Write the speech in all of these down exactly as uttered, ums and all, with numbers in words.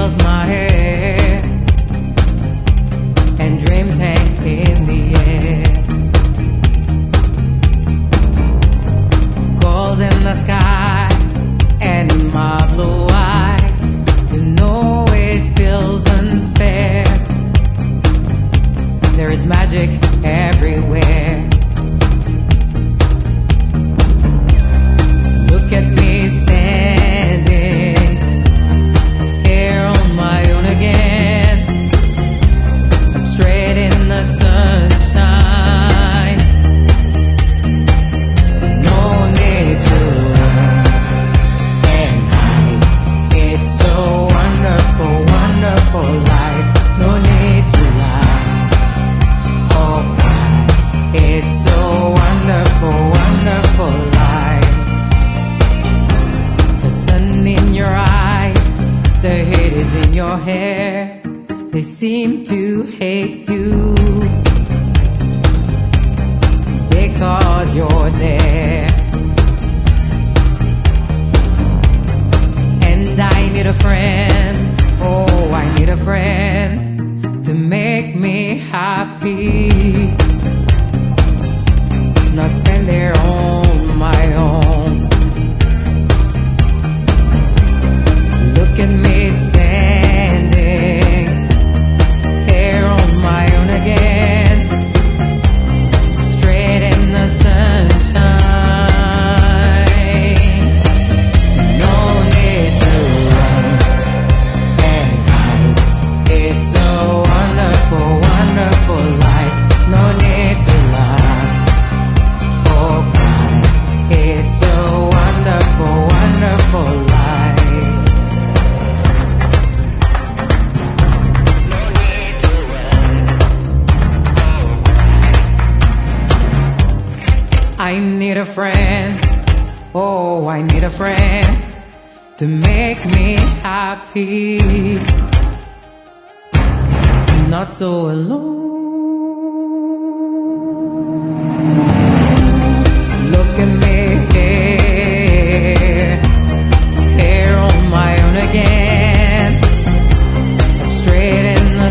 curls my hair, and dreams hang in the air. Gold in the sky and in my blue eyes, you know it feels unfair. There is magic everywhere. Look at me standing here on my own again. I'm straight in the sunshine. No need to run and hide. It's so wonderful, wonderful life. No need to lie or cry. It's so wonderful, wonderful life. The sun in your eyes, the heat is in your hair. They seem to hate you because you're there. And I need a friend, oh, I need a friend to make me happy, not stand there on my own. Look at me standing here on my own again, straight in the sunshine. No need to run and hide. It's so wonderful, wonderful life. No need to laugh or cry. It's so wonderful, wonderful life. I need a friend, oh, I need a friend to make me happy, not so alone. Look at me here, here on my own again. I'm straight in the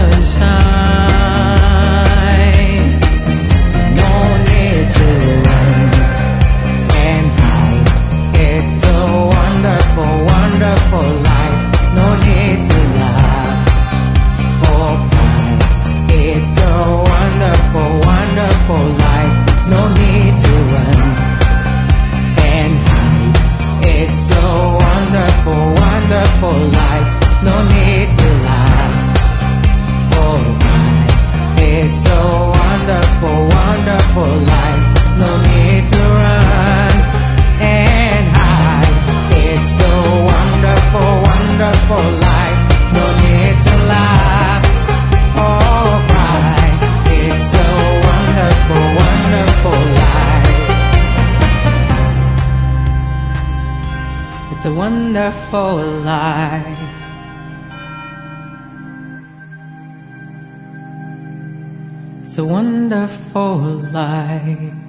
sunshine. No need to run and hide. It's so wonderful, wonderful life. No need to laugh or cry. It's so wonderful, wonderful life. No need to run and hide. It's so wonderful, wonderful life. No need to laugh or cry. It's so wonderful, wonderful life. No need to run and hide. It's so wonderful, wonderful life. No need to laugh or cry. It's so wonderful, wonderful life. It's a wonderful life. It's a wonderful life.